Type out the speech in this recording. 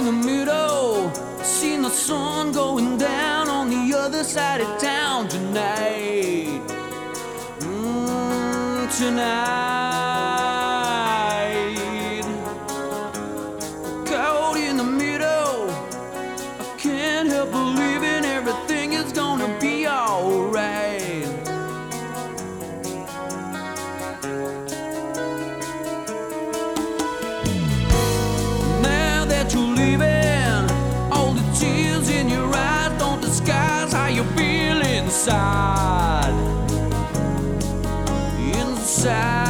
the middle, seen the sun going down on the other side of town tonight. Tonight, caught in the middle, I can't help believing everything is gonna be alright. Now that you're leaving, all the tears in your eyes don't disguise how you feel inside. Inside.